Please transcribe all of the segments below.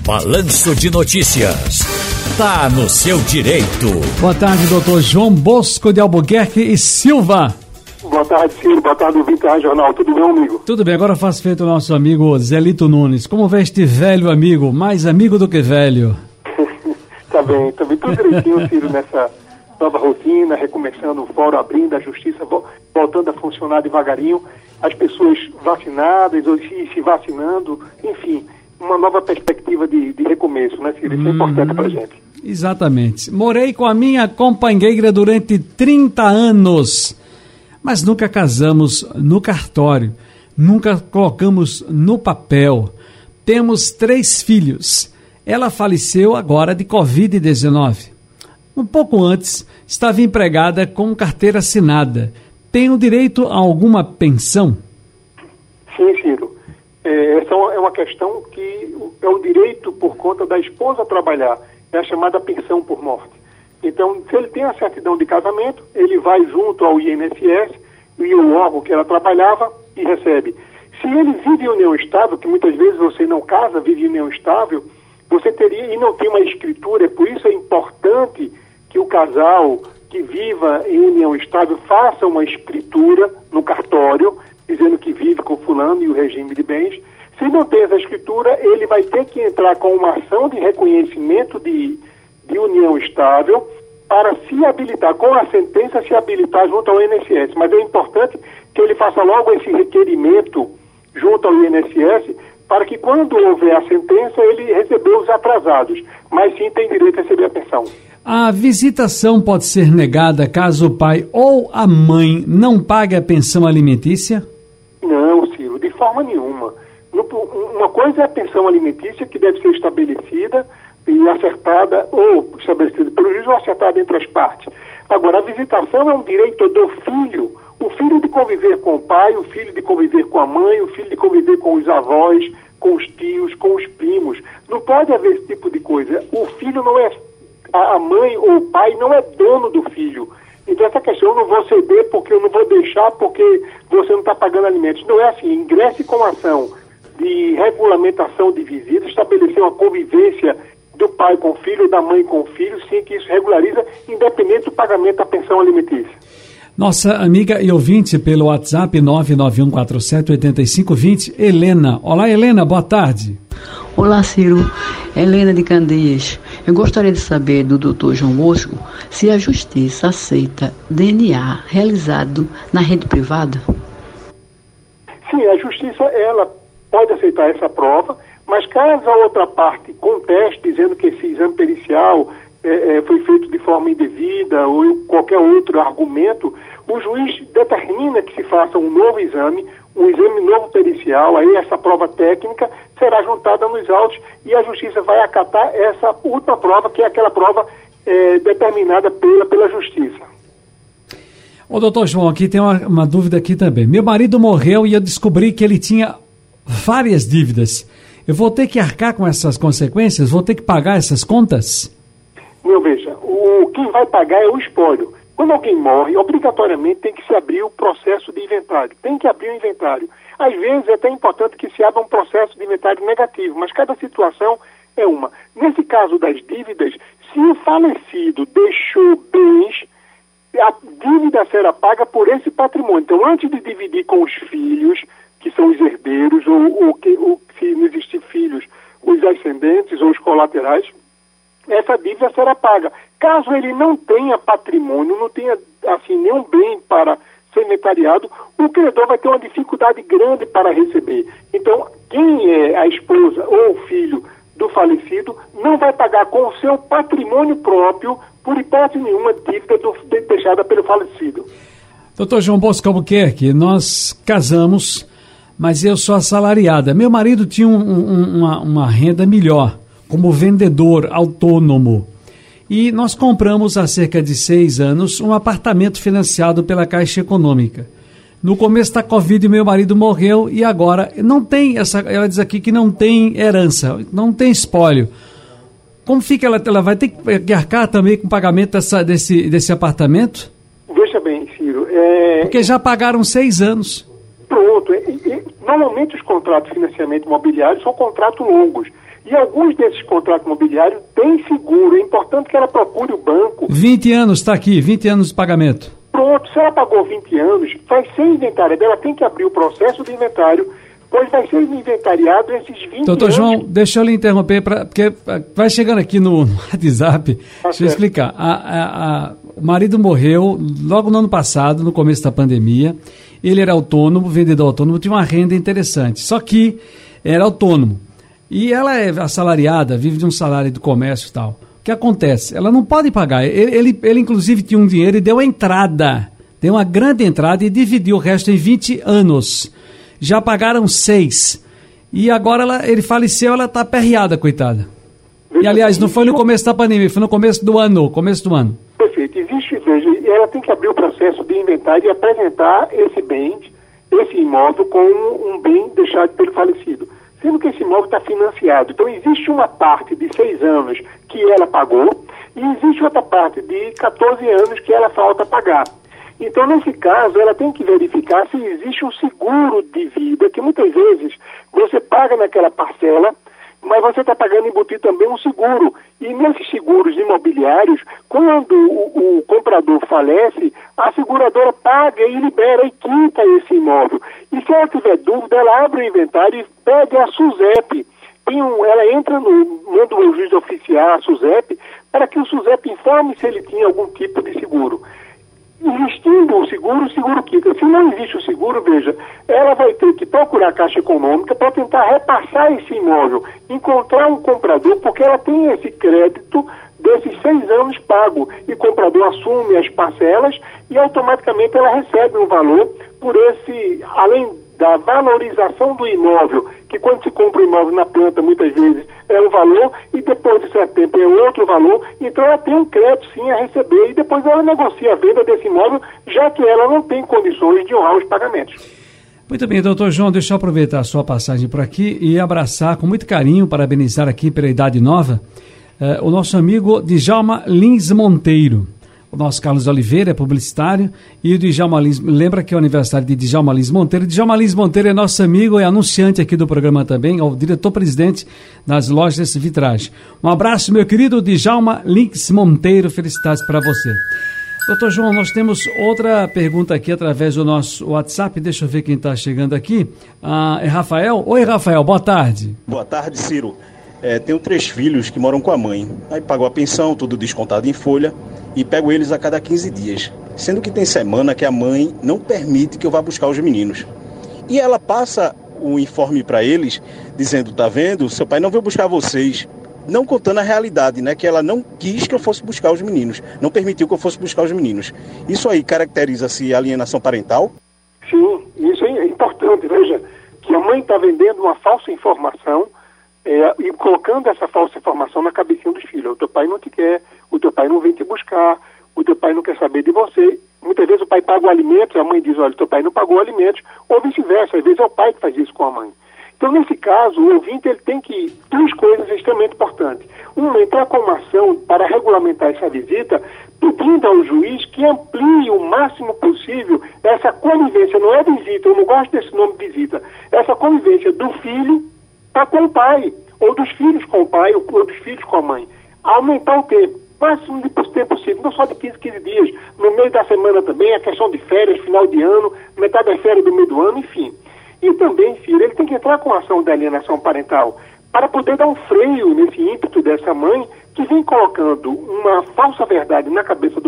Balanço de Notícias. Tá no seu direito. Boa tarde, doutor João Bosco de Albuquerque e Silva. Boa tarde, Ciro. Boa tarde, ouvinte da Jornal. Tudo bem, amigo? Tudo bem, agora faz feito o nosso amigo Zelito Nunes. Como vê este velho amigo? Mais amigo do que velho. Tá bem tudo direitinho, Ciro, nessa nova rotina, recomeçando o fórum, abrindo a justiça, voltando a funcionar devagarinho, as pessoas vacinadas ou se vacinando, enfim, uma nova perspectiva de recomeço, né, Ciro? Isso é importante pra gente. Exatamente. Morei com a minha companheira durante 30 anos, mas nunca casamos no cartório, nunca colocamos no papel. Temos 3 filhos. Ela faleceu agora de Covid-19. Um pouco antes, estava empregada com carteira assinada. Tenho direito a alguma pensão? Sim, Ciro. Essa é uma questão que é o direito por conta da esposa trabalhar. É a chamada pensão por morte. Então, se ele tem a certidão de casamento, ele vai junto ao INSS e o órgão que ela trabalhava e recebe. Se ele vive em união estável, que muitas vezes você não casa, vive em união estável, você teria, e não tem uma escritura, por isso é importante que o casal que viva em união estável faça uma escritura no cartório, dizendo que vive com fulano e o regime de bens. Se não tem essa escritura, ele vai ter que entrar com uma ação de reconhecimento de união estável para se habilitar, com a sentença se habilitar junto ao INSS. Mas é importante que ele faça logo esse requerimento junto ao INSS para que quando houver a sentença ele recebeu os atrasados, mas sim tem direito a receber a pensão. A visitação pode ser negada caso o pai ou a mãe não pague a pensão alimentícia? Não, Ciro, de forma nenhuma. Uma coisa é a pensão alimentícia, que deve ser estabelecida e acertada, ou estabelecida pelo juiz, ou acertada entre as partes. Agora, a visitação é um direito do filho, o filho de conviver com o pai, o filho de conviver com a mãe, o filho de conviver com os avós, com os tios, com os primos. Não pode haver esse tipo de coisa. O filho não é, a mãe ou o pai não é dono do filho. Então essa questão, eu não vou ceder porque eu não vou deixar porque você não está pagando alimentos. Não é assim. Ingresse com ação de regulamentação de visita, estabelecer uma convivência do pai com o filho, da mãe com o filho, sim, que isso regulariza, independente do pagamento da pensão alimentícia. Nossa amiga e ouvinte pelo WhatsApp 991478520, Helena. Olá, Helena, boa tarde. Olá, Ciro. Helena de Candeias. Eu gostaria de saber do Dr. João Bosco se a justiça aceita DNA realizado na rede privada. Sim, a justiça, ela pode aceitar essa prova, mas caso a outra parte conteste, dizendo que esse exame pericial foi feito de forma indevida ou qualquer outro argumento, o juiz determina que se faça um novo exame, um exame novo pericial, aí essa prova técnica será juntada nos autos e a justiça vai acatar essa última prova, que é aquela prova determinada pela justiça. Ô, doutor João, aqui tem uma dúvida aqui também. Meu marido morreu e eu descobri que ele tinha várias dívidas. Eu vou ter que arcar com essas consequências? Vou ter que pagar essas contas? Meu, veja, quem vai pagar é o espólio. Quando alguém morre, obrigatoriamente tem que se abrir o processo de inventário. Tem que abrir o inventário. Às vezes é até importante que se abra um processo de inventário negativo, mas cada situação é uma. Nesse caso das dívidas, se o falecido deixou bens, a dívida será paga por esse patrimônio. Então, antes de dividir com os filhos, que são os herdeiros, ou se não existir filhos, os ascendentes ou os colaterais, essa dívida será paga. Caso ele não tenha patrimônio, não tenha assim, nenhum bem para ser inventariado, o credor vai ter uma dificuldade grande para receber. Então, quem é a esposa ou o filho do falecido não vai pagar com o seu patrimônio próprio, por hipótese nenhuma, dívida deixada pelo falecido. Doutor João Bosco Albuquerque, nós casamos, mas eu sou assalariada. Meu marido tinha uma renda melhor, como vendedor autônomo. E nós compramos há cerca de 6 anos um apartamento financiado pela Caixa Econômica. No começo da Covid, meu marido morreu e agora não tem ela diz aqui que não tem herança, não tem espólio. Como fica? Ela vai ter que arcar também com o pagamento desse apartamento? Veja bem, Ciro. Porque já pagaram 6 anos. Pronto. Normalmente os contratos de financiamento imobiliário são contratos longos. E alguns desses contratos imobiliários têm seguro. É importante que ela procure o banco. 20 anos, está aqui, 20 anos de pagamento. Pronto, se ela pagou 20 anos, vai ser inventariada. Ela tem que abrir o processo de inventário, pois vai ser inventariado esses 20 anos. Doutor João, deixa eu lhe interromper, porque vai chegando aqui no WhatsApp. Deixa eu explicar. O marido morreu logo no ano passado, no começo da pandemia. Ele era autônomo, vendedor autônomo, tinha uma renda interessante. Só que era autônomo. E ela é assalariada, vive de um salário do comércio e tal. O que acontece? Ela não pode pagar. Ele inclusive, tinha um dinheiro e deu a entrada. Deu uma grande entrada e dividiu o resto em 20 anos. Já pagaram 6. E agora ele faleceu, ela está aperreada, coitada. E, aliás, não foi no começo da pandemia, foi no começo do ano. Perfeito. Veja, ela tem que abrir o processo de inventário e apresentar esse bem, esse imóvel, como um bem deixado pelo falecido. Sendo que esse imóvel está financiado. Então, existe uma parte de 6 anos que ela pagou e existe outra parte de 14 anos que ela falta pagar. Então, nesse caso, ela tem que verificar se existe um seguro de vida, que muitas vezes você paga naquela parcela, mas você está pagando embutido também um seguro. E nesses seguros imobiliários, quando o comprador falece, a seguradora paga e libera e quita esse imóvel. E se ela tiver dúvida, ela abre o inventário e pede a SUSEP. Ela entra manda o juiz oficial a SUSEP para que o SUSEP informe se ele tinha algum tipo de seguro. Existindo o seguro quita. Se não existe o seguro, veja, ela vai ter que procurar a Caixa Econômica para tentar repassar esse imóvel, encontrar um comprador, porque ela tem esse crédito desses 6 anos pago, e o comprador assume as parcelas e automaticamente ela recebe um valor por esse, além da valorização do imóvel, que quando se compra o imóvel na planta, muitas vezes é um valor, e depois de certo tempo é outro valor, então ela tem um crédito sim a receber, e depois ela negocia a venda desse imóvel, já que ela não tem condições de honrar os pagamentos. Muito bem, doutor João, deixa eu aproveitar a sua passagem por aqui e abraçar com muito carinho, parabenizar aqui pela idade nova, o nosso amigo Djalma Lins Monteiro. O nosso Carlos Oliveira é publicitário e o Djalma Lins, lembra que é o aniversário de Djalma Lins Monteiro. Djalma Lins Monteiro é nosso amigo e anunciante aqui do programa também, é o diretor-presidente das lojas Vitragem. Um abraço, meu querido Djalma Lins Monteiro, felicidades para você. Doutor João, nós temos outra pergunta aqui através do nosso WhatsApp, deixa eu ver quem está chegando aqui. É Rafael? Oi, Rafael, boa tarde. Boa tarde, Ciro. Tenho 3 filhos que moram com a mãe. Aí pago a pensão, tudo descontado em folha, e pego eles a cada 15 dias. Sendo que tem semana que a mãe não permite que eu vá buscar os meninos. E ela passa o informe para eles, dizendo, tá vendo, seu pai não veio buscar vocês. Não contando a realidade, né? Que ela não quis que eu fosse buscar os meninos. Não permitiu que eu fosse buscar os meninos. Isso aí caracteriza-se alienação parental? Sim, isso é importante. Veja, que a mãe está vendendo uma falsa informação, e colocando essa falsa informação na cabecinha dos filhos. O teu pai não te quer, o teu pai não vem te buscar, o teu pai não quer saber de você. Muitas vezes o pai paga o alimento, a mãe diz, olha, o teu pai não pagou o alimento, ou vice-versa, às vezes é o pai que faz isso com a mãe. Então, nesse caso, o ouvinte ele tem que, 2 coisas extremamente importantes. Uma, entrar com uma ação para regulamentar essa visita, pedindo ao juiz que amplie o máximo possível essa convivência, não é visita, eu não gosto desse nome de visita, essa convivência do filho com o pai, ou dos filhos com o pai, ou dos filhos com a mãe. Aumentar o tempo, máximo de tempo possível, não só de 15 dias, no meio da semana também, a questão de férias, final de ano, metade das férias do meio do ano, enfim. E também, filho, ele tem que entrar com a ação de alienação parental, para poder dar um freio nesse ímpeto dessa mãe, que vem colocando uma falsa verdade na cabeça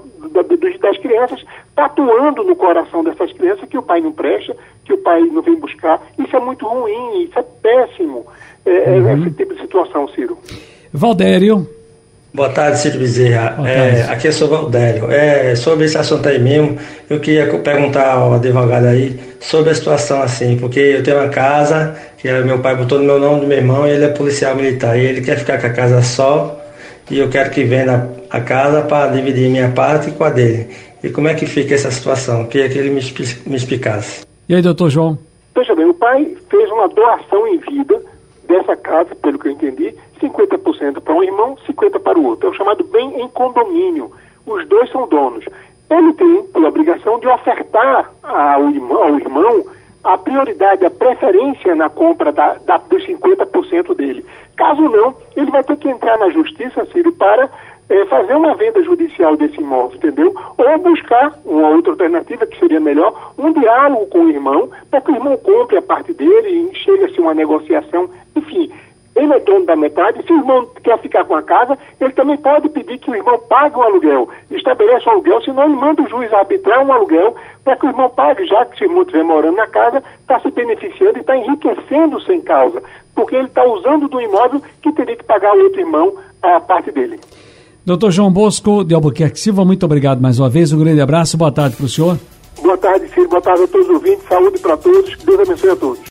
das crianças, tatuando no coração dessas crianças que o pai não presta, que o pai não vem buscar. Isso é muito ruim, isso é péssimo, esse tipo de situação, Ciro. Valdério. Boa tarde, Ciro Bezerra. Aqui é o Valdério. Sobre esse assunto aí mesmo, eu queria perguntar ao advogado aí sobre a situação assim, porque eu tenho uma casa que meu pai botou no meu nome do meu irmão e ele é policial militar, e ele quer ficar com a casa só, e eu quero que venda a casa para dividir minha parte com a dele. E como é que fica essa situação? Eu queria que ele me explicasse. E aí, doutor João? Veja bem, o pai fez uma doação em vida dessa casa, pelo que eu entendi, 50% para um irmão, 50% para o outro. É o chamado bem em condomínio. Os 2 são donos. Ele tem a obrigação de ofertar ao irmão a prioridade, a preferência na compra dos 50% dele. Caso não, ele vai ter que entrar na justiça, Ciro, para fazer uma venda judicial desse imóvel, entendeu? Ou buscar uma outra alternativa, que seria melhor, um diálogo com o irmão, para que o irmão compre a parte dele e chegue-se uma negociação, enfim. Ele é dono da metade. Se o irmão quer ficar com a casa, ele também pode pedir que o irmão pague um aluguel, estabeleça um aluguel, senão ele manda o juiz arbitrar um aluguel para que o irmão pague, já que se o irmão estiver morando na casa, está se beneficiando e está enriquecendo sem causa, porque ele está usando do imóvel que teria que pagar ao outro irmão a parte dele. Dr. João Bosco de Albuquerque Silva, muito obrigado mais uma vez, um grande abraço, boa tarde para o senhor. Boa tarde, Ciro, boa tarde a todos os ouvintes, saúde para todos, Deus abençoe a todos.